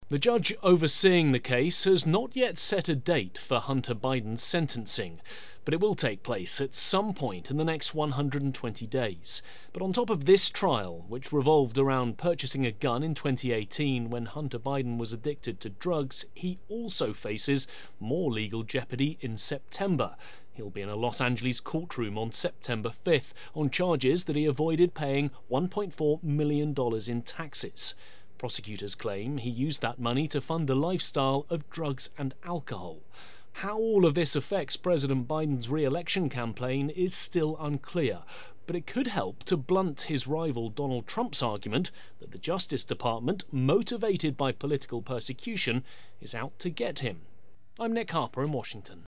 The judge overseeing the case has not yet set a date for Hunter Biden's sentencing, but it will take place at some point in the next 120 days. But on top of this trial, which revolved around purchasing a gun in 2018 when Hunter Biden was addicted to drugs, he also faces more legal jeopardy in September. He'll be in a Los Angeles courtroom on September 5th on charges that he avoided paying $1.4 million in taxes. Prosecutors claim he used that money to fund a lifestyle of drugs and alcohol. How all of this affects President Biden's re-election campaign is still unclear, but it could help to blunt his rival Donald Trump's argument that the Justice Department, motivated by political persecution, is out to get him. I'm Nick Harper in Washington.